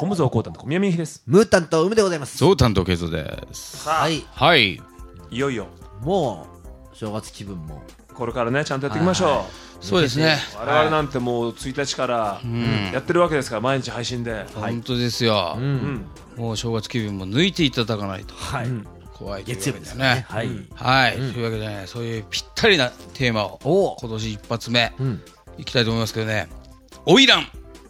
本部長こうたんと宮宮です。 ムータンと海でございます。 そう担当ケイゾです。 はい。 はい。 いよいよもう正月気分もこれからねちゃんとやっていきましょう。はいはい、 そうですね。 我々なんてもう1日からやってるわけですから、毎日配信で。 本当ですよ。もう正月気分も抜いていただかないと。 はい。 怖い月曜日ですね。はい。 はい。というわけでね、そういうぴったりなテーマを今年一発目いきたいと思いますけどね。花魁。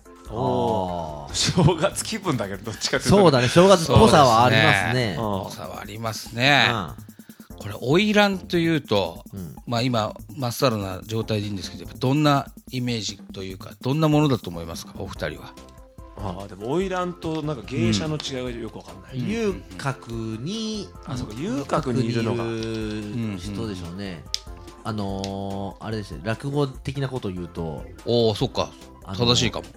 正月気分だけどどっちかというと、 そうだね、正月っぽさはありますね。 ぽさはありますね。これ花魁というと、まあ今まっさらな状態でいいんですけど、どんなイメージというかどんなものだと思いますか、お二人は。 でも花魁となんか芸者の違いがよくわかんない。 遊郭に、 そうか、遊郭にいるのが人でしょうね。あれですね、落語的なことを言うと、 そっか、正しいかも。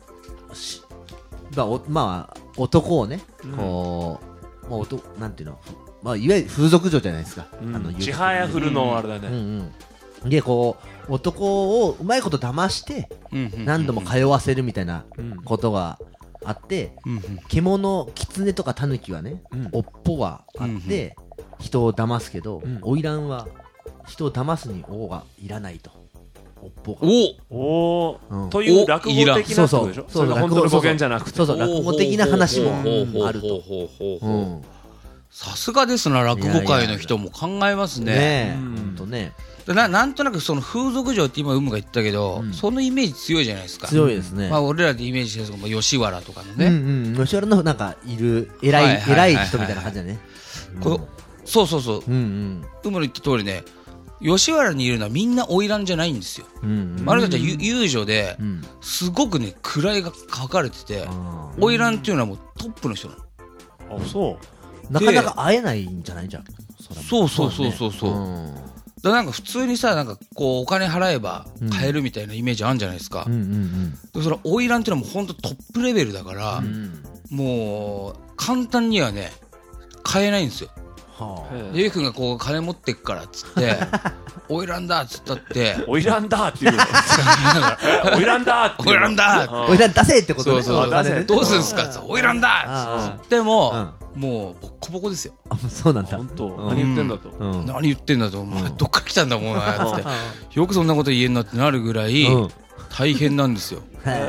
まあ男をね、こう、もうなんていうの、まあいわゆる風俗嬢じゃないですか。 ちはやふるのあれだね。 でこう男をうまいこと騙して何度も通わせるみたいなことがあって、獣、狐とか狸はね、尾っぽがあって人を騙すけど、花魁は人を騙すに尾がいらないと。尾っぽがという落語的なってことでしょ。それが本当の語源じゃなくて、 そうそう落語的な話もあると。 さすがですな、落語界の人も考えますね。 本当ね。 なんとなくその風俗嬢って今が言ったけど、そのイメージ強いじゃないですか。 強いですね。 まあ俺らでイメージしてるのが吉原とかのね。 吉原のなんかいる偉い人みたいな感じだね。 そうそうそう。海の言った通りね。吉原にいるのはみんな花魁じゃないんですよ。あれたちは遊女ですごくね位が書かれてて、花魁っていうのはもうトップの人なの。 そうなかなか会えないんじゃないじゃん。 そうだからなんか普通にさ、なんかこうお金払えば買えるみたいなイメージあるんじゃないですか。それ花魁っていうのはもう本当トップレベルだから、もう簡単にはね買えないんですよ。ゆうくんがこう金持ってっからっつって花魁だっつったって花魁だって言うの花魁だって花魁だ花魁出せってことで。 どうするんすかっつって花魁だっつってももうボッコボコですよ。 そうなんだ。 本当何言ってんだと。 何言ってんだと。お前どっから来たんだもんなってよくそんなこと言えんなってなるぐらい大変なんですよ。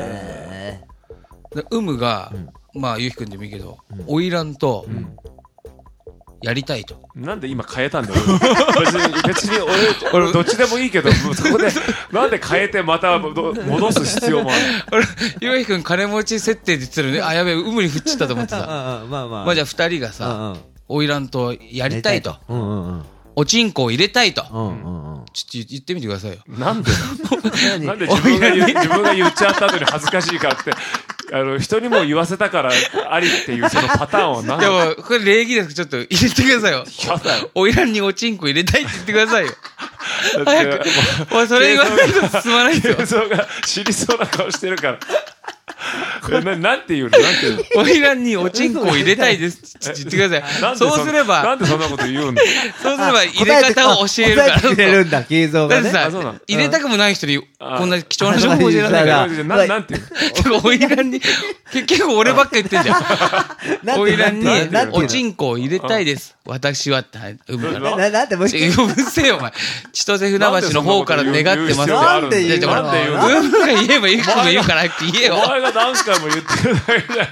がまあゆうきくんでもいいけど花魁とやりたいと。 なんで今変えたんだよ。別に俺どっちでもいいけど、そこでなんで変えてまた戻す必要もある。 俺ゆうきくん金持ち設定で言ってるね。やべえ、海に振っちゃったと思ってさ。まあじゃあ二人がさ花魁とやりたいと、おちんこを入れたいと、ちょっと言ってみてくださいよ。 なんでなんで自分が言っちゃった後に恥ずかしいかって人にも言わせたからありっていうそのパターンは何。 でもこれ礼儀ですけどちょっと入れてくださいよ。花魁におちんこ入れたいって言ってくださいよ。早く。おいそれ言わないと進まないですよ。 映像が知りそうな顔してるから。なんて言うの。 花魁におちんこを入れたいですって言ってください。そうすればなんでそんなこと言うんだ。 そうすれば入れ方を教えるから。 入れるんだ、映像がね。 だってさ、入れたくもない人にこんな貴重な情報を教えられないから。 なんて言うの。花魁に結構俺ばっか言ってんじゃん。花魁におちんこを入れたいです。私はってなんでもう一回。うるせえよお前。千歳船橋の方から願ってます。 なんで言うの。 が言えばいいこと言うから言えよ。 お前が何回も言ってるだけじゃん。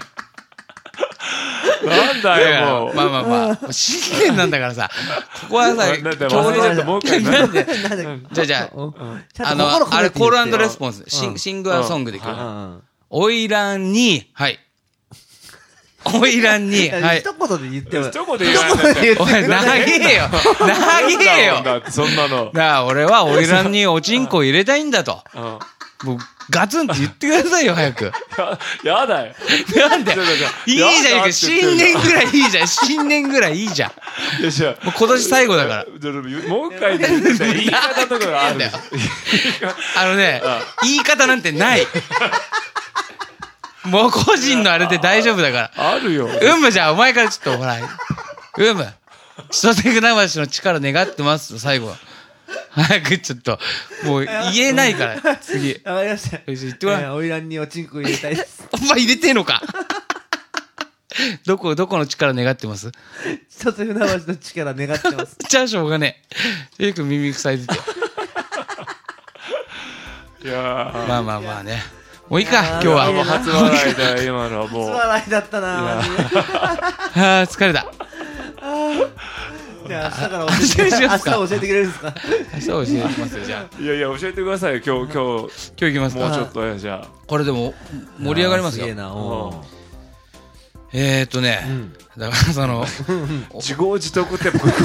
なんだよもう。 まあ新年なんだからさ、ここはさ、 今日もう一回なんで。 じゃああれコール&レスポンス、シングアソングでいく。花魁に、はい。花魁に、はい。 一言で言っても。 一言で言わない。 おい、長えよ。長えよ。 だってそんなの。 だから俺は花魁におちんこ入れたいんだと。もうガツンって言ってくださいよ、早く。 やだよ。 なんでいいじゃん、新年ぐらいいいじゃん。新年ぐらいいいじゃん。もう今年最後だから。 もう一回言って言い方とかがあるんだよ。 言い方なんてない。もう個人のあれで大丈夫だから。 あるよ。 じゃあお前からちょっとほら。千歳船橋の力願ってます最後は。早くちょっともう言えないから次。 わかりました。 言ってごらん。 花魁におちんこ入れたいです。 お前入れてんのか。 どこの力願ってます？ 一つ船橋の力願ってます。 じゃあしょうがねえ。よく耳塞いでて。 いやまあね。もういいか、今日は。 もう初笑いだよ、今のはもう。 初笑いだったな。 疲れた。 じゃあ明日から教えてくれるんですか？ 明日教えますよ、じゃあ。 いや教えてくださいよ、今日行きますか。 もうちょっとじゃあ。 これでも盛り上がりますよ。だからその自業自得って普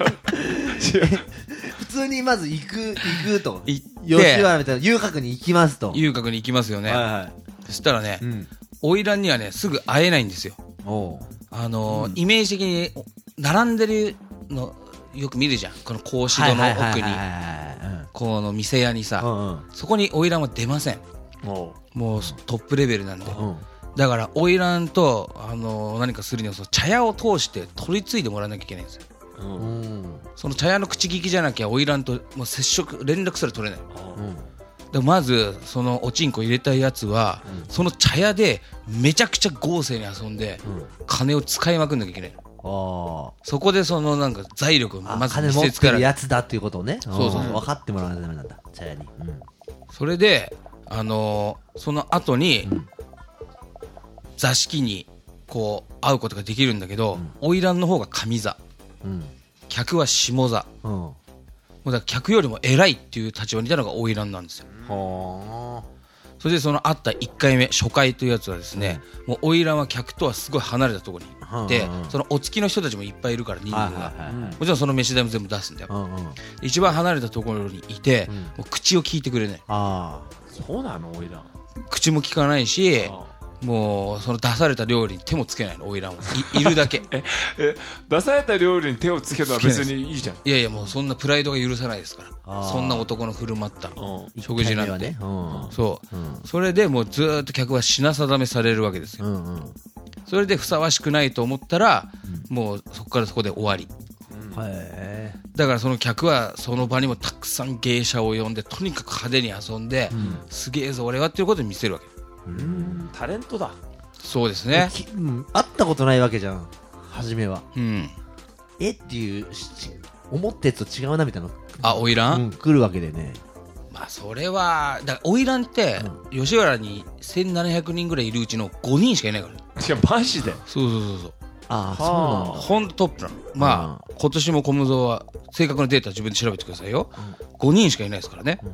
通にまず行くと吉原みたいな遊郭に行きますと。 遊郭に行きますよね。そしたらね、花魁にはねすぐ会えないんですよ。イメージ的に並んでるのよく見るじゃん、この格子戸の奥にこの店屋にさ、そこに花魁は出ません。もうトップレベルなんで。だから花魁と何かするにはその茶屋を通して取り継いでもらわなきゃいけないんですよ。その茶屋の口利きじゃなきゃ花魁ともう連絡すら取れない。でまずそのおちんこ入れたやつは、その茶屋でめちゃくちゃ豪勢に遊んで、金を使いまくんなきゃいけない。そこでそのなんか財力をまず見せつけられるやつだっていうことをね、 そう分かってもらわないとダメなんだ、茶屋に。 それでその後に座敷にこう会うことができるんだけど、花魁の方が上座、客は下座、もうだから客よりも偉いっていう立場にいたのが花魁なんですよ。それでその会った1回目初回というやつはですね、もう花魁は客とはすごい離れたところに行って、そのお付きの人たちもいっぱいいるから人数が、もちろんその飯代も全部出すんだよ。一番離れたところにいて、もう口を聞いてくれない。 そうなの？花魁口も聞かないし、もうその出された料理に手もつけないの、花魁はいるだけ。 出された料理に手をつけるのは別にいいじゃん。 いやいや、もうそんなプライドが許さないですから、そんな男の振る舞った食事なんて。それでもうずーっと客は品定めされるわけですよ。それでふさわしくないと思ったら、もうそこからそこで終わり。だからその客はその場にもたくさん芸者を呼んで、とにかく派手に遊んで、すげえぞ俺はっていうことを見せるわけ。 タレントだ。 そうですね。 会ったことないわけじゃん、初めは。っていう思ったやつと違うなみたいな。 花魁来るわけでね。 まあそれはだから花魁って吉原に1700人ぐらいいるうちの5人しかいないから。 いやマジで。 そう。 そうなんだ。 ほんとトップなの。まあ今年も小無造は正確なデータ自分で調べてくださいよ。5人しかいないですからね。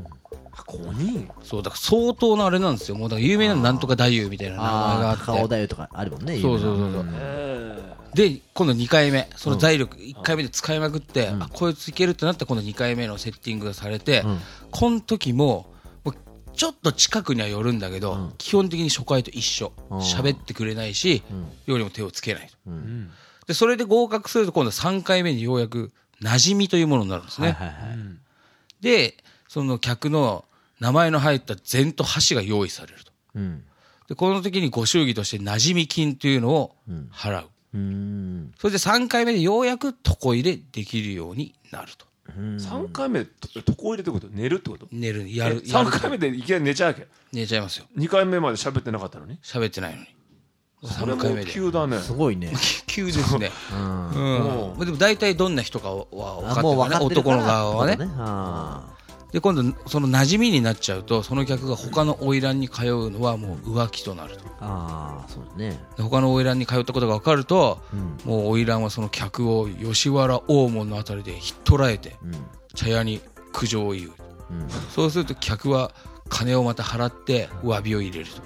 5人？ そうだから相当なあれなんですよ。もうだから有名ななんとか太夫みたいな名前があって。 高尾太夫とかあるもんね。 そう。で今度2回目その財力1回目で使いまくって、こいついけるってなったら今度2回目のセッティングがされて、この時もちょっと近くには寄るんだけど、基本的に初回と一緒。喋ってくれないし、料理も手をつけないと。でそれで合格すると今度3回目にようやく馴染みというものになるんですね。でその客の名前の入った膳と箸が用意されると。でこの時にご祝儀として馴染み金というのを払う。それで3回目でようやく床入れできるようになると。 3回目で床入れってこと？寝るってこと？ 寝る。やる。 3回目でいきなり寝ちゃうわけ？ 寝ちゃいますよ。 2回目まで喋ってなかったのに？ 喋ってないのに。 それも急だね。 すごいね。 急ですね。でも大体どんな人かは分かってるからね、男の側はね。で今度その馴染みになっちゃうと、その客が他の花魁に通うのはもう浮気となると。 そうね。 他の花魁に通ったことが分かると、もう花魁はその客を吉原大門のあたりでひっ捕らえて、茶屋に苦情を言う。そうすると客は金をまた払って詫びを入れると。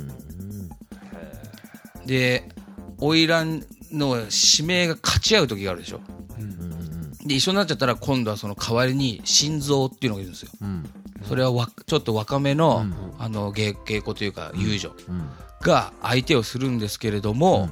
で花魁の指名が勝ち合う時があるでしょ。で一緒になっちゃったら今度はその代わりに心臓っていうのがいるんですよ。それはちょっと若めの、芸妓というか遊女が相手をするんですけれども、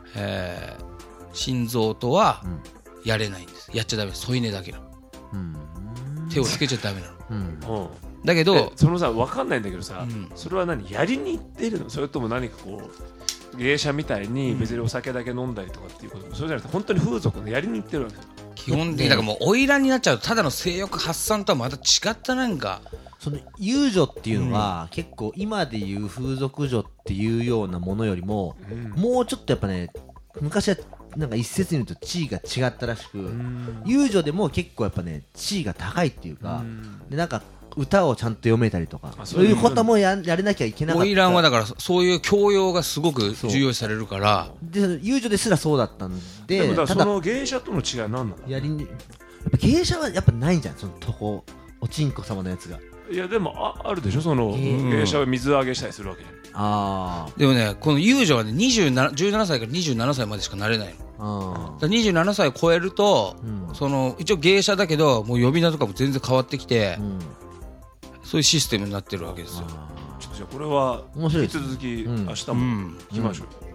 心臓とはやれないんです。やっちゃダメです。添い寝だけなの。手をつけちゃダメなの。だけどそのさ分かんないんだけどさ、それは何やりに行ってるの？それとも何かこう芸者みたいに別にお酒だけ飲んだりとかっていうこと、そうじゃなくて本当に風俗のやりに行ってるわけ？ 基本的にだからもう花魁になっちゃうとただの性欲発散とはまた違ったなんかその遊女っていうのは、結構今でいう風俗女っていうようなものよりも、もうちょっとやっぱね昔はなんか一説に言うと地位が違ったらしく、遊女でも結構やっぱね地位が高いっていうか、でなんか歌をちゃんと読めたりとか、そういうこともやれなきゃいけなかった。 花魁はだからそういう教養がすごく重要視されるから、 で遊女ですらそうだったんで、 でもだその芸者との違いは何なの？ やっぱ芸者はやっぱないんじゃん、そのとこおちんこ様のやつが。 いやでもあるでしょ、その芸者は水揚げしたりするわけじゃん。 でもね、この遊女はね17歳から27歳までしかなれないの。だ27歳を超えると、その一応芸者だけどもう呼び名とかも全然変わってきて、そういうシステムになってるわけですよ。 ちょっとじゃあこれは引き続き明日も聞きましょう。